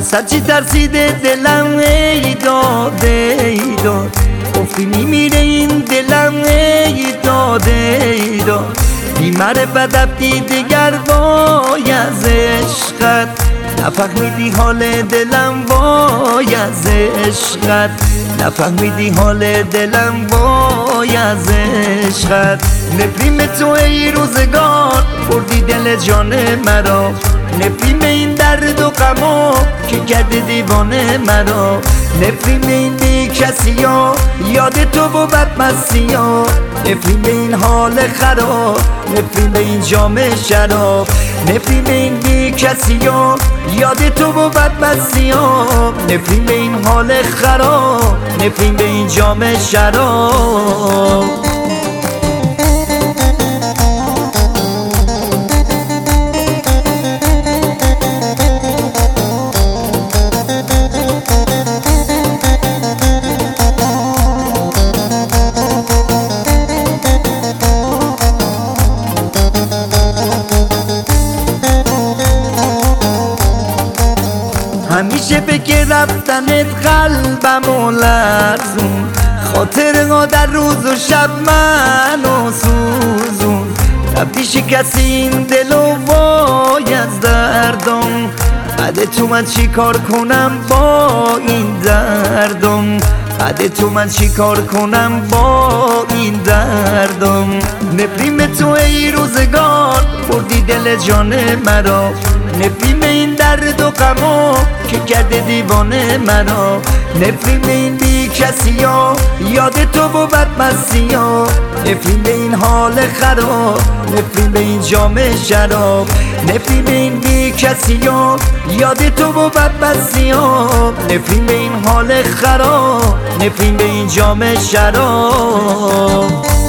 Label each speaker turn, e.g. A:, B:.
A: هرچی ترسیده دلم ای داد گفتی میمیره این دلم ای داد بیمار بدبختی دیگر وای از عشقت نفهمیدی حال دلم وای از عشقت نفهمیدی حال دلم وای از عشقت نفرین تو ای روزگار بردی دل جان مرا نفرین این درد و غما که کرده دیوانه مرا نفرین این بی کسی ها یاد تو و بدمستی ها نفرین این حال خراب نفرین این جام شراب نفرین این بی کسی ها یاد تو و بدمستی ها نفرین این حال خراب نفرین این جام شراب همیشه بگه رفتنت قلبمو لرزون خاطرها در روز و شب منو سوزون رفتی شکستی این دل و وای از دردم بعد تو من چی کار کنم با این دردم بعد تو من چی کار کنم با این دردم نفرین تو ای روزگار بردی دل جان مرا نفرین این درد و غما که کرده دیوانه مرا نفرین این بی کسی ها یاد تو و بدمستی ها نفرین این حال خراب نفرین این جام شراب نفرین این بی کسی ها یاد تو و بدمستی ها نفرین این حال خراب نفرین این جام شراب